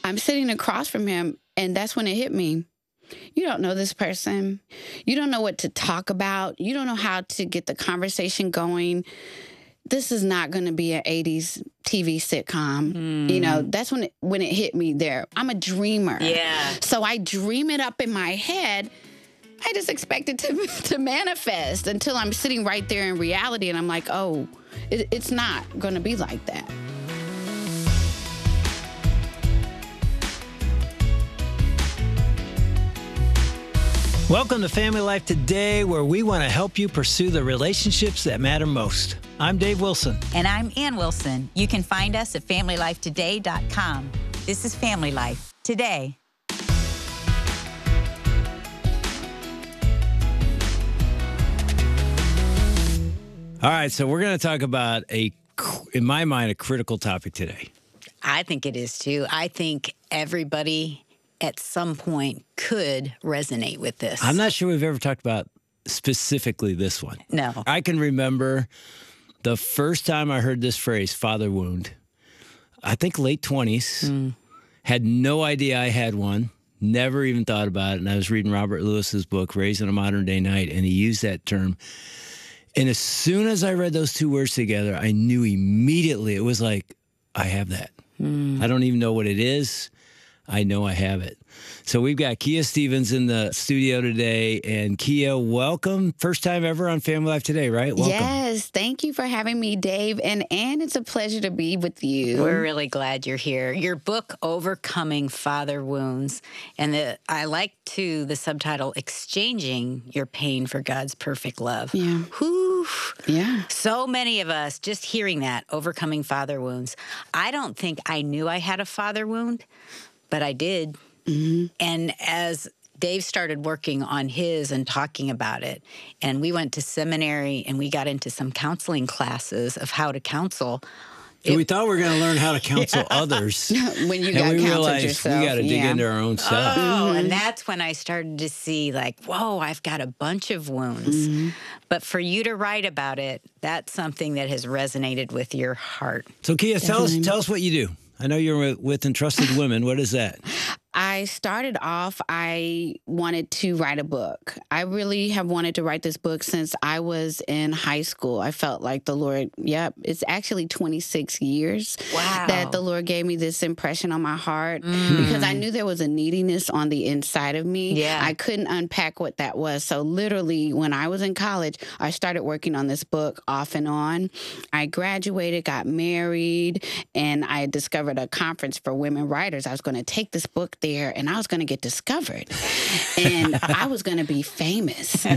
I'm sitting across from him, and that's when it hit me. You don't know this person. You don't know what to talk about. You don't know how to get the conversation going. This is not going to be an 80s TV sitcom. You know, that's when it hit me there. I'm a dreamer. Yeah. So I dream it up in my head. I just expect it to manifest until I'm sitting right there in reality, and I'm like, oh, it's not going to be like that. Welcome to Family Life Today, where we want to help you pursue the relationships that matter most. I'm Dave Wilson. And I'm Ann Wilson. You can find us at FamilyLifeToday.com. This is Family Life Today. All right, so we're going to talk about, in my mind, a critical topic today. I think it is, too. I think everybody at some point could resonate with this. I'm not sure we've ever talked about specifically this one. No. I can remember the first time I heard this phrase, father wound. I think late 20s. Had no idea I had one. Never even thought about it. And I was reading Robert Lewis's book, Raised in a Modern Day Night, and he used that term. And as soon as I read those two words together, I knew immediately. It was like, I have that. I don't even know what it is. I know I have it. So we've got Kia Stevens in the studio today. And Kia, welcome. First time ever on Family Life Today, right? Welcome. Yes. Thank you for having me, Dave. And Ann, it's a pleasure to be with you. We're really glad you're here. Your book, Overcoming Father Wounds, and I like, too, the subtitle, Exchanging Your Pain for God's Perfect Love. Yeah. Whew. Yeah. So many of us, just hearing that, Overcoming Father Wounds. I don't think I knew I had a father wound, but I did. And as Dave started working on his and talking about it, and we went to seminary and we got into some counseling classes of how to counsel. So we thought we were going to learn how to counsel others. When you And got we counseled realized yourself. we got to dig into our own stuff. Oh, and that's when I started to see, like, whoa, I've got a bunch of wounds. But for you to write about it, that's something that has resonated with your heart. So Kia, tell us what you do. I know you're with Entrusted Women. What is that? I started off, I wanted to write a book. I really have wanted to write this book since I was in high school. I felt like the Lord, it's actually 26 years that the Lord gave me this impression on my heart because I knew there was a neediness on the inside of me. Yeah. I couldn't unpack what that was. So literally, when I was in college, I started working on this book off and on. I graduated, got married, and I discovered a conference for women writers. I was going to take this book there, and I was going to get discovered, and I was going to be famous.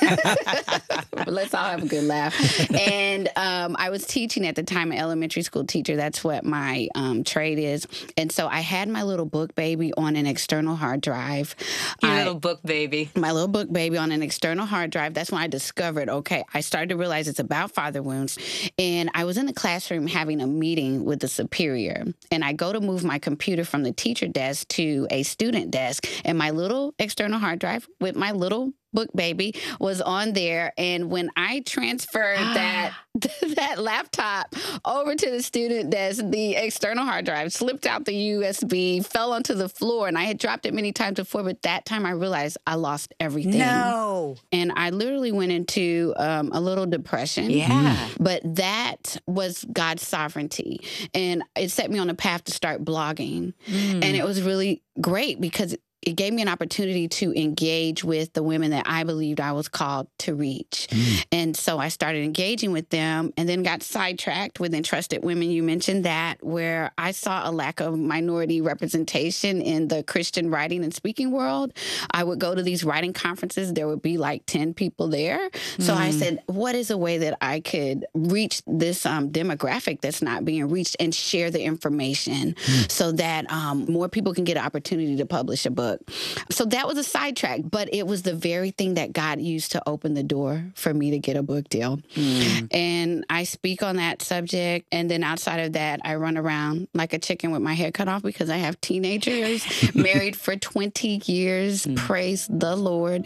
Let's all have a good laugh. And I was teaching at the time, an elementary school teacher. That's what my trade is. And so I had my little book baby on an external hard drive. Your little book baby. My little book baby on an external hard drive. That's when I discovered, okay, I started to realize it's about father wounds. And I was in the classroom having a meeting with the superior. And I go to move my computer from the teacher desk to a student desk. And my little external hard drive with my little book baby was on there. And when I transferred that laptop over to the student desk, the external hard drive slipped out the USB, fell onto the floor, and I had dropped it many times before, but that time I realized I lost everything. No. And I literally went into a little depression. Yeah. But that was God's sovereignty. And it set me on a path to start blogging. And it was really great because it gave me an opportunity to engage with the women that I believed I was called to reach. And so I started engaging with them and then got sidetracked with Entrusted Women. You mentioned that, where I saw a lack of minority representation in the Christian writing and speaking world. I would go to these writing conferences. There would be like 10 people there. So I said, what is a way that I could reach this demographic that's not being reached and share the information so that more people can get an opportunity to publish a book? So that was a sidetrack, but it was the very thing that God used to open the door for me to get a book deal. And I speak on that subject. And then outside of that, I run around like a chicken with my head cut off because I have teenagers, married for 20 years. Praise the Lord.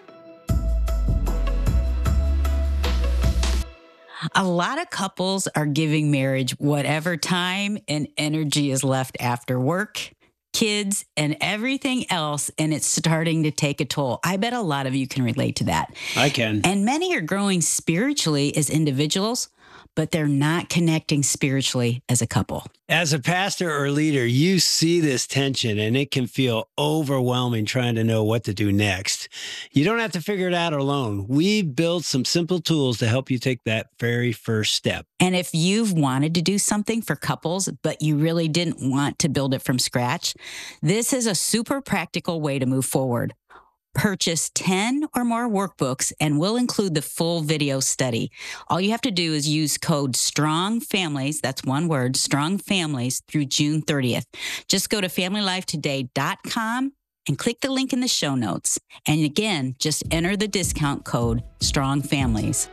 A lot of couples are giving marriage whatever time and energy is left after work kids, and everything else, and it's starting to take a toll. I bet a lot of you can relate to that. I can. And many are growing spiritually as individuals, but they're not connecting spiritually as a couple. As a pastor or leader, you see this tension and it can feel overwhelming trying to know what to do next. You don't have to figure it out alone. We built some simple tools to help you take that very first step. And if you've wanted to do something for couples, but you really didn't want to build it from scratch, this is a super practical way to move forward. Purchase 10 or more workbooks and we'll include the full video study. All you have to do is use code STRONGFamilies, that's one word, STRONGFamilies, through June 30th. Just go to familylifetoday.com and click the link in the show notes. And again, just enter the discount code STRONGFamilies.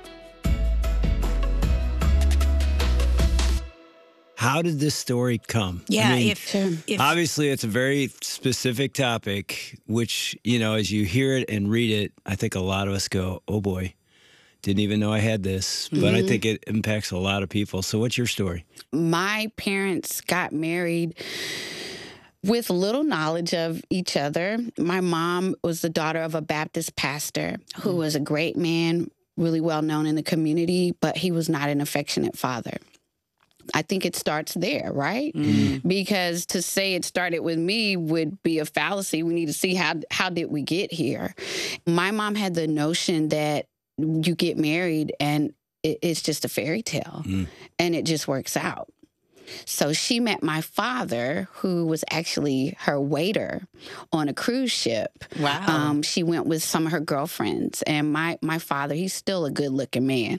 How did this story come? Yeah, I mean, if obviously it's a very specific topic, which, you know, as you hear it and read it, I think a lot of us go, oh boy, didn't even know I had this. But I think it impacts a lot of people. So what's your story? My parents got married with little knowledge of each other. My mom was the daughter of a Baptist pastor who was a great man, really well known in the community, but he was not an affectionate father. I think it starts there, right? Because to say it started with me would be a fallacy. We need to see how did we get here. My mom had the notion that you get married and it's just a fairy tale and it just works out. So she met my father, who was actually her waiter on a cruise ship. Wow. She went with some of her girlfriends. And my father, he's still a good-looking man.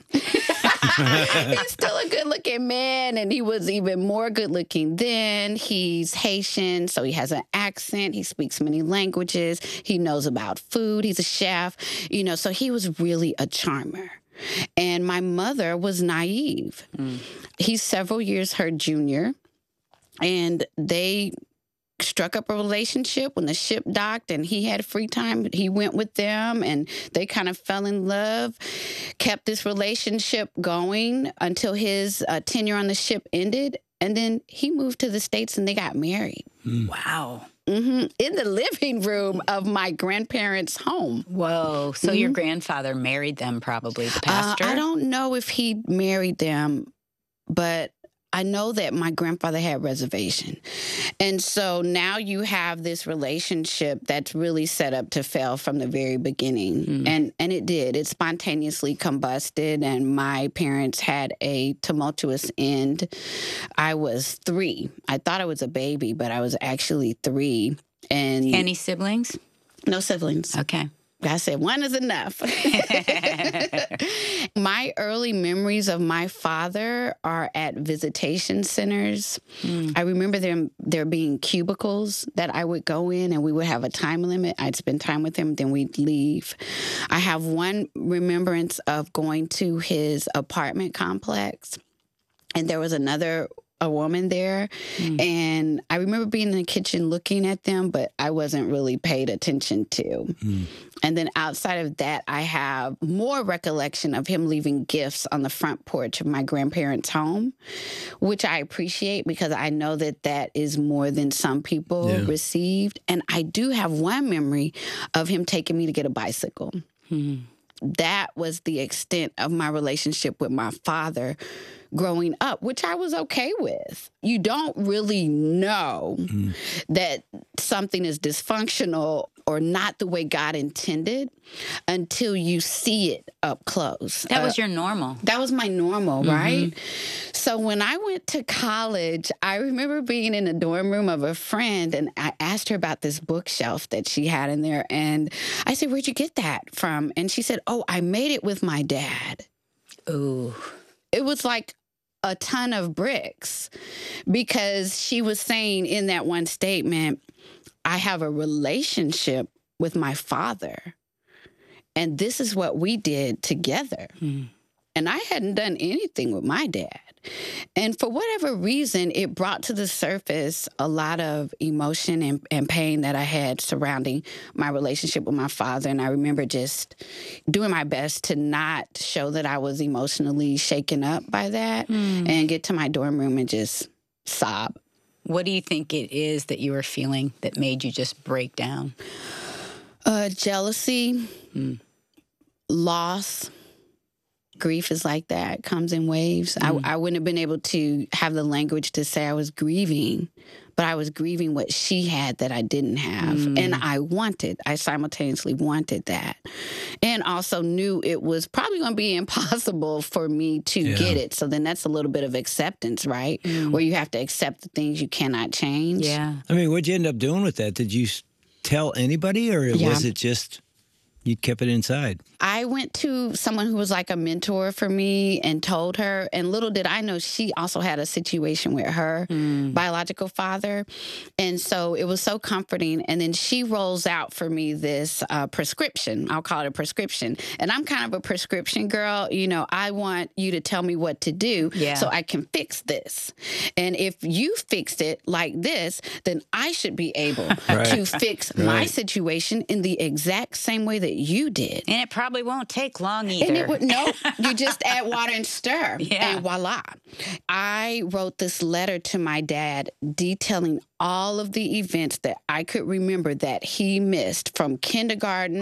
He's still a good-looking man, and he was even more good-looking then. He's Haitian, so he has an accent. He speaks many languages. He knows about food. He's a chef. You know, so he was really a charmer. And my mother was naive. He's several years her junior, and they struck up a relationship when the ship docked and he had free time. He went with them and they kind of fell in love, kept this relationship going until his tenure on the ship ended. And then he moved to the States and they got married. Wow. In the living room of my grandparents' home. Whoa. So your grandfather married them, probably, the pastor? I don't know if he married them, but I know that my grandfather had reservation. And so now you have this relationship that's really set up to fail from the very beginning. And it did. It spontaneously combusted, and my parents had a tumultuous end. I was 3. I thought I was a baby, but I was actually 3. And Any siblings? no siblings. Okay. I said, 1 is enough. My early memories of my father are at visitation centers. I remember there being cubicles that I would go in and we would have a time limit. I'd spend time with him, then we'd leave. I have one remembrance of going to his apartment complex, and there was a woman there. And I remember being in the kitchen looking at them, but I wasn't really paid attention to. And then outside of that, I have more recollection of him leaving gifts on the front porch of my grandparents' home, which I appreciate because I know that that is more than some people received. And I do have one memory of him taking me to get a bicycle. That was the extent of my relationship with my father growing up, which I was okay with. You don't really know that something is dysfunctional or not the way God intended until you see it up close. That was your normal. That was my normal, right? So when I went to college, I remember being in the dorm room of a friend, and I asked her about this bookshelf that she had in there. And I said, "Where'd you get that from?" And she said, "Oh, I made it with my dad." Ooh. It was like a ton of bricks, because she was saying in that one statement, I have a relationship with my father, and this is what we did together. And I hadn't done anything with my dad. And for whatever reason, it brought to the surface a lot of emotion and pain that I had surrounding my relationship with my father. And I remember just doing my best to not show that I was emotionally shaken up by that and get to my dorm room and just sob. What do you think it is that you were feeling that made you just break down? Jealousy, loss. Grief is like that. It comes in waves. I wouldn't have been able to have the language to say I was grieving, but I was grieving what she had that I didn't have. And I simultaneously wanted that. And also knew it was probably going to be impossible for me to get it. So then that's a little bit of acceptance, right? Where you have to accept the things you cannot change. Yeah. I mean, what'd you end up doing with that? Did you tell anybody, or was it just you kept it inside? I went to someone who was like a mentor for me and told her, and little did I know she also had a situation with her biological father. And so it was so comforting. And then she rolls out for me this prescription. I'll call it a prescription. And I'm kind of a prescription girl. You know, I want you to tell me what to do so I can fix this. And if you fixed it like this, then I should be able to fix my situation in the exact same way that you did. And it probably won't take long either. And it would, no, you just add water and stir, and voila. I wrote this letter to my dad detailing all of the events that I could remember that he missed from kindergarten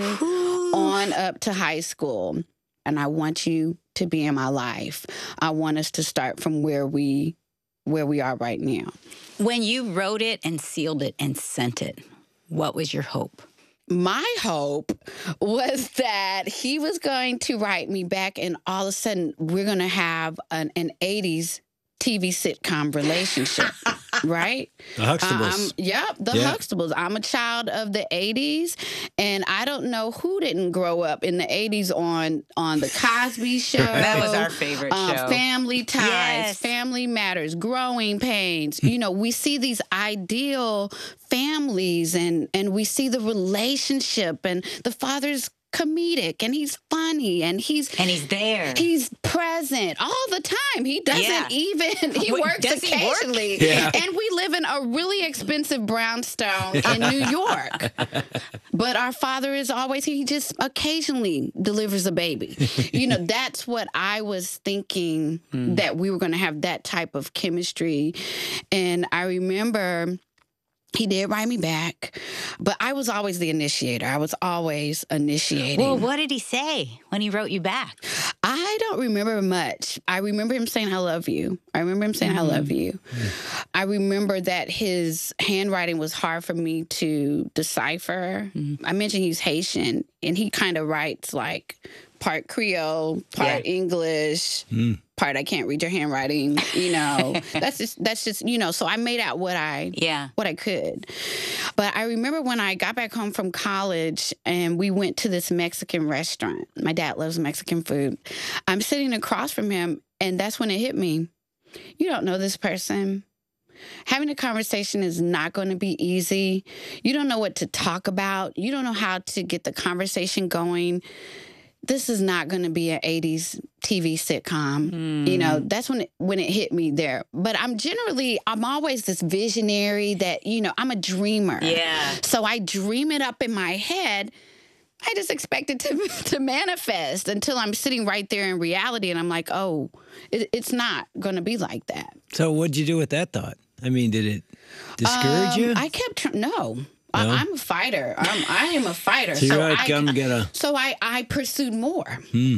on up to high school. And I want you to be in my life. I want us to start from where we are right now. When you wrote it and sealed it and sent it, what was your hope? My hope was that he was going to write me back, and all of a sudden we're going to have an 80s TV sitcom relationship, right? The Huxtables. The Huxtables. I'm a child of the 80s, and I don't know who didn't grow up in the 80s on The Cosby Show. That was our favorite show. Family Ties, Family Matters, Growing Pains. You know, we see these ideal families, and we see the relationship, and the father's comedic, and he's funny, and he's there. He's present all the time. He doesn't even, he works occasionally. And we live in a really expensive brownstone in New York. But our father is always, he just occasionally delivers a baby. You know, that's what I was thinking, that we were going to have that type of chemistry. And I remember he did write me back, but I was always the initiator. I was always initiating. Well, what did he say when he wrote you back? I don't remember much. I remember him saying, I love you. I remember that his handwriting was hard for me to decipher. I mentioned he's Haitian, and he kind of writes like part Creole, part English, part I can't read your handwriting, you know. that's just, you know, so I made out what I could. But I remember when I got back home from college and we went to this Mexican restaurant. My dad loves Mexican food. I'm sitting across from him, and that's when it hit me. You don't know this person. Having a conversation is not going to be easy. You don't know what to talk about. You don't know how to get the conversation going. This is not going to be an 80s TV sitcom. You know, that's when it hit me there. But I'm always this visionary that, you know, I'm a dreamer. Yeah. So I dream it up in my head. I just expect it to manifest until I'm sitting right there in reality, and I'm like, oh, it's not going to be like that. So what'd you do with that thought? I mean, did it discourage you? I kept no. I'm a fighter. I am a fighter. So I pursued more.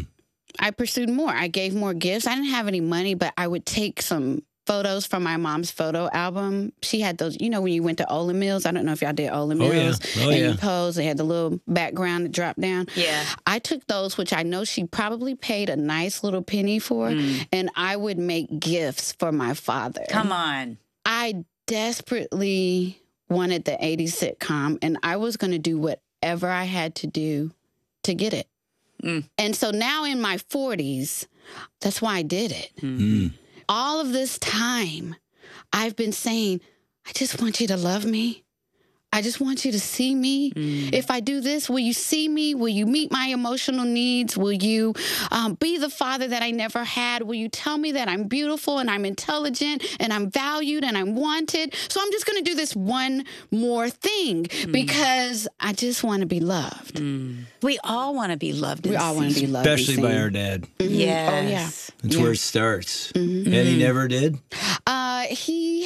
I pursued more. I gave more gifts. I didn't have any money, but I would take some photos from my mom's photo album. She had those, you know, when you went to Olan Mills. I don't know if y'all did Olan Mills. You pose. They had the little background that dropped down. Yeah. I took those, which I know she probably paid a nice little penny for, and I would make gifts for my father. Come on. I desperately wanted the 80s sitcom, and I was going to do whatever I had to do to get it. And so now in my 40s, that's why I did it. All of this time, I've been saying, I just want you to love me. I just want you to see me. If I do this, will you see me? Will you meet my emotional needs? Will you be the father that I never had? Will you tell me that I'm beautiful and I'm intelligent and I'm valued and I'm wanted? So I'm just going to do this one more thing because I just want to be loved. We all want to be loved. We all want to be loved. Especially by our dad. Yes. Oh, yeah. That's where it starts. And he never did? He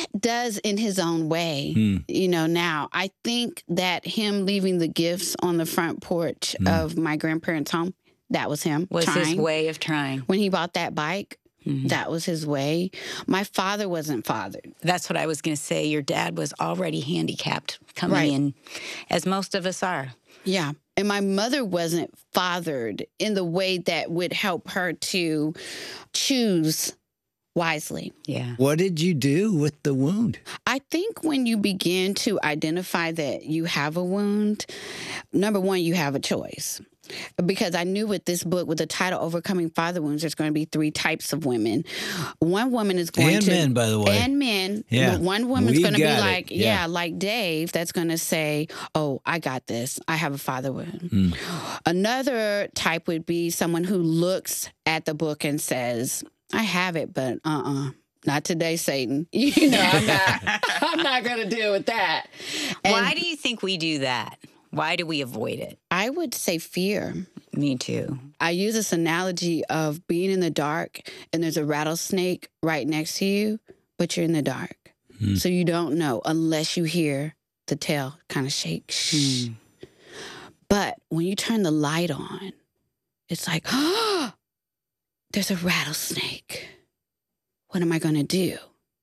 does in his own way. Now I think that him leaving the gifts on the front porch of my grandparents' home, that was him. Was his way of trying. When he bought that bike, that was his way. My father wasn't fathered. That's what I was going to say. Your dad was already handicapped coming in, as most of us are. Yeah. And my mother wasn't fathered in the way that would help her to choose wisely. Yeah. What did you do with the wound? I think when you begin to identify that you have a wound, number one, you have a choice. Because I knew with this book, with the title Overcoming Father Wounds, there's going to be 3 types of women. One woman is going and to... men, by the way. And men. Yeah. But one woman's going to be like, Yeah. like Dave, that's going to say, oh, I got this. I have a father wound. Another type would be someone who looks at the book and says, I have it, but not today, Satan. I'm not going to deal with that. And why do you think we do that? Why do we avoid it? I would say fear. Me too. I use this analogy of being in the dark and there's a rattlesnake right next to you, but you're in the dark. So you don't know unless you hear the tail kind of shake. Shh. But when you turn the light on, it's like, oh, there's a rattlesnake. What am I going to do?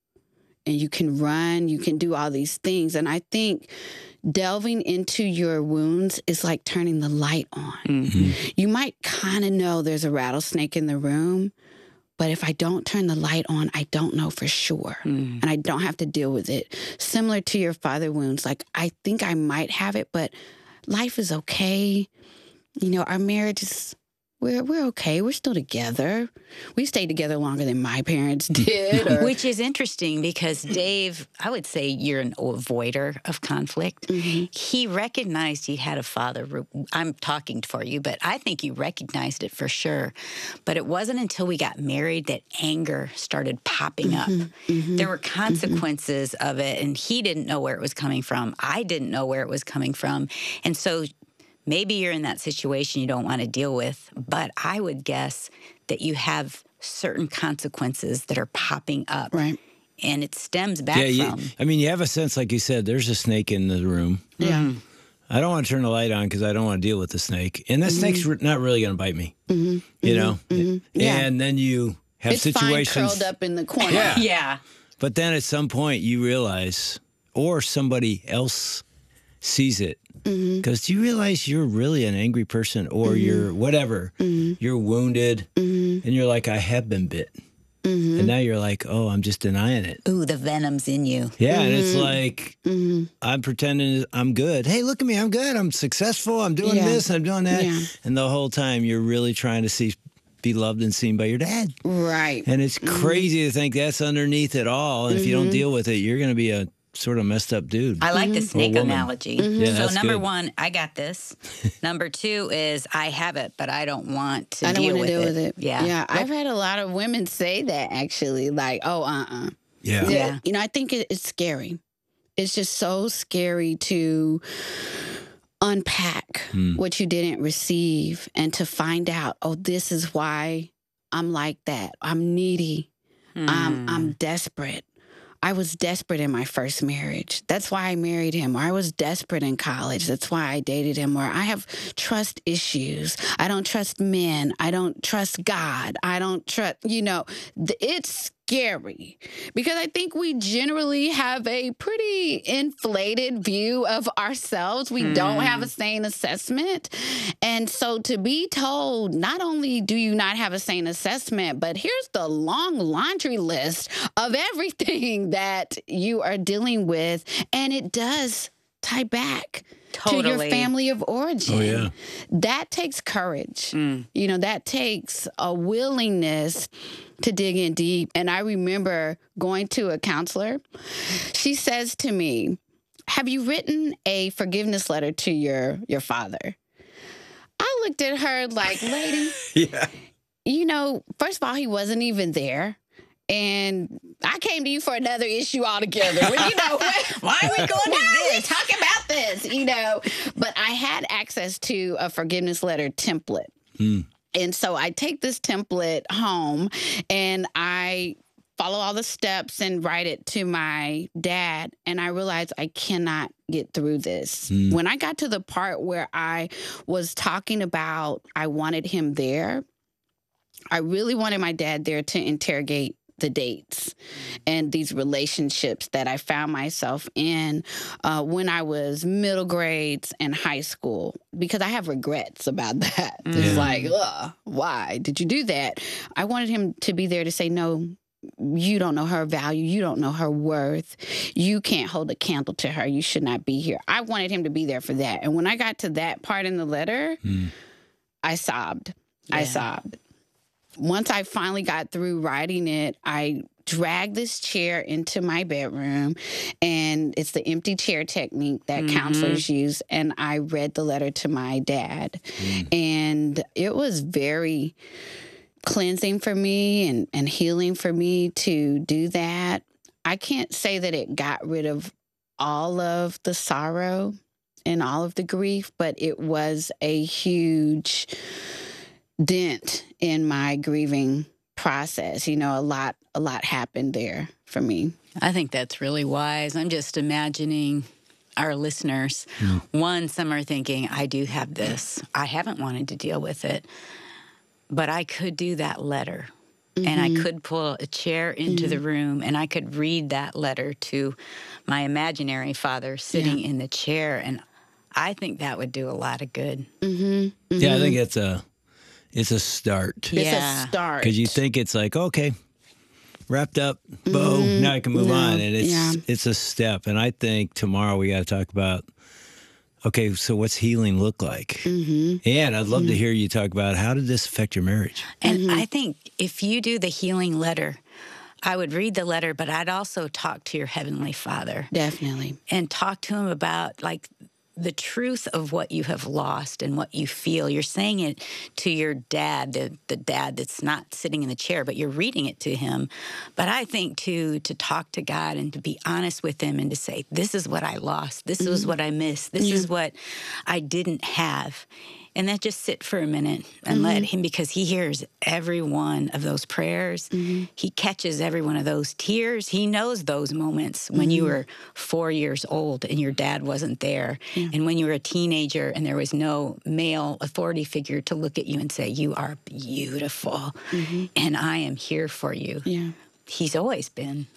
And you can run, you can do all these things. And I think delving into your wounds is like turning the light on. You might kind of know there's a rattlesnake in the room, but if I don't turn the light on, I don't know for sure. And I don't have to deal with it. Similar to your father wounds, like I think I might have it, but life is okay. Our marriage is... We're okay. We're still together. We stayed together longer than my parents did. Which is interesting because Dave, I would say you're an avoider of conflict. He recognized he had a father. I'm talking for you, but I think you recognized it for sure. But it wasn't until we got married that anger started popping up. There were consequences of it, and he didn't know where it was coming from. I didn't know where it was coming from. And so maybe you're in that situation you don't want to deal with, but I would guess that you have certain consequences that are popping up. Right. And it stems back from... you have a sense, like you said, there's a snake in the room. Yeah. I don't want to turn the light on because I don't want to deal with the snake. And that snake's not really going to bite me, Yeah. And then you have situations... fine curled up in the corner. Yeah. But then at some point you realize, or somebody else sees it, because do you realize you're really an angry person, or you're whatever, you're wounded, and you're like, I have been bit. And now you're like, oh, I'm just denying it. Ooh, the venom's in you. Yeah, and it's like, I'm pretending I'm good. Hey, look at me, I'm good. I'm successful. I'm doing this, I'm doing that. Yeah. And the whole time you're really trying to be loved and seen by your dad. Right. And it's crazy to think that's underneath it all. And if you don't deal with it, you're going to be a sort of messed up dude. I like the snake analogy. Yeah, so number good. 1, I got this. Number 2 is I have it, but I don't want to I don't deal want to deal with it. Yeah. Yeah. I've had a lot of women say that actually, like, oh, Yeah. I think it's scary. It's just so scary to unpack what you didn't receive and to find out, oh, this is why I'm like that. I'm needy. I'm desperate. I was desperate in my first marriage. That's why I married him. Or I was desperate in college. That's why I dated him. Or I have trust issues. I don't trust men. I don't trust God. I don't trust, it's scary because I think we generally have a pretty inflated view of ourselves. We don't have a sane assessment. And so to be told, not only do you not have a sane assessment, but here's the long laundry list of everything that you are dealing with. And it does tie back to your family of origin. Oh, yeah. That takes courage. That takes a willingness to dig in deep. And I remember going to a counselor. She says to me, have you written a forgiveness letter to your father? I looked at her like, lady, first of all, he wasn't even there. And I came to you for another issue altogether. Why are we going to this? Talk about this, But I had access to a forgiveness letter template. And so I take this template home and I follow all the steps and write it to my dad. And I realized I cannot get through this. When I got to the part where I was talking about I wanted him there, I really wanted my dad there to interrogate the dates and these relationships that I found myself in when I was middle grades and high school, because I have regrets about that. It's like, why did you do that? I wanted him to be there to say, no, you don't know her value. You don't know her worth. You can't hold a candle to her. You should not be here. I wanted him to be there for that. And when I got to that part in the letter, I sobbed. Yeah. I sobbed. Once I finally got through writing it, I dragged this chair into my bedroom, and it's the empty chair technique that counselors use. And I read the letter to my dad. And it was very cleansing for me and healing for me to do that. I can't say that it got rid of all of the sorrow and all of the grief, but it was a huge dent in my grieving process. You know, a lot happened there for me. I think that's really wise. I'm just imagining our listeners. One, some are thinking, I do have this. I haven't wanted to deal with it, but I could do that letter. And I could pull a chair into the room and I could read that letter to my imaginary father sitting in the chair. And I think that would do a lot of good. Yeah, I think it's a start. It's a start. Because you think it's like, okay, wrapped up, bow, now I can move on. And it's a step. And I think tomorrow we got to talk about, okay, so what's healing look like? And I'd love to hear you talk about how did this affect your marriage? And I think if you do the healing letter, I would read the letter, but I'd also talk to your Heavenly Father. Definitely. And talk to him about, like, the truth of what you have lost and what you feel. You're saying it to your dad, the dad that's not sitting in the chair, but you're reading it to him. But I think, to talk to God and to be honest with him and to say, this is what I lost. This is what I missed. This is what I didn't have. And then just sit for a minute and let him, because he hears every one of those prayers. He catches every one of those tears. He knows those moments when you were 4 years old and your dad wasn't there. And when you were a teenager and there was no male authority figure to look at you and say, you are beautiful and I am here for you. He's always been.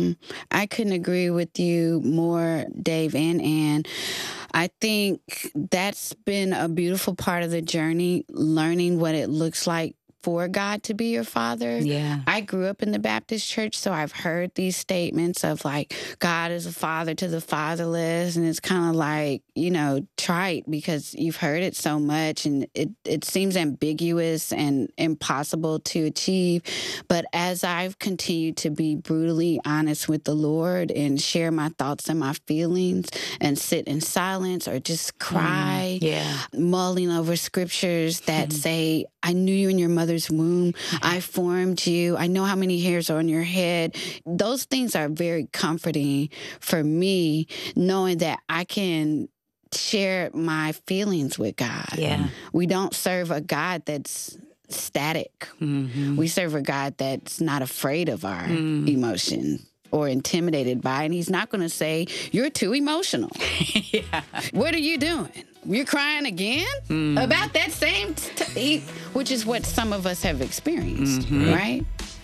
I couldn't agree with you more, Dave and Ann. I think that's been a beautiful part of the journey, learning what it looks like for God to be your father. Yeah. I grew up in the Baptist church, so I've heard these statements of like, God is a father to the fatherless. And it's kind of like, you know, trite because you've heard it so much and it seems ambiguous and impossible to achieve. But as I've continued to be brutally honest with the Lord and share my thoughts and my feelings and sit in silence or just cry, mulling over scriptures that say, I knew you in your mother's womb. I formed you. I know how many hairs are on your head. Those things are very comforting for me, knowing that I can share my feelings with God. We don't serve a God that's static. We serve a God that's not afraid of our emotions or intimidated by it. And he's not going to say, you're too emotional. What are you doing? You're crying again about that same, which is what some of us have experienced, right?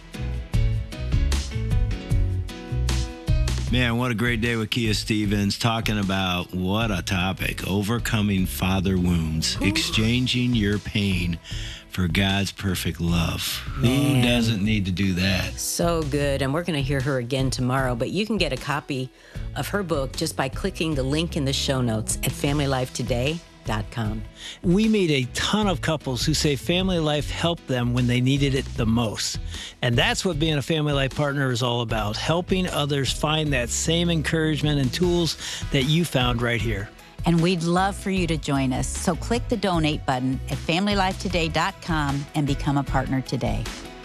Man, what a great day with Kia Stevens, talking about what a topic, overcoming father wounds, exchanging your pain for God's perfect love. Man. Who doesn't need to do that? So good. And we're going to hear her again tomorrow, but you can get a copy of her book just by clicking the link in the show notes at FamilyLifeToday.com. We meet a ton of couples who say Family Life helped them when they needed it the most. And that's what being a Family Life partner is all about, helping others find that same encouragement and tools that you found right here. And we'd love for you to join us. So click the donate button at FamilyLifeToday.com and become a partner today.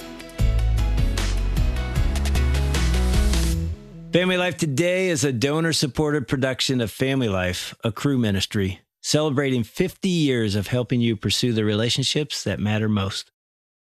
Family Life Today is a donor-supported production of Family Life, a Cru ministry, celebrating 50 years of helping you pursue the relationships that matter most.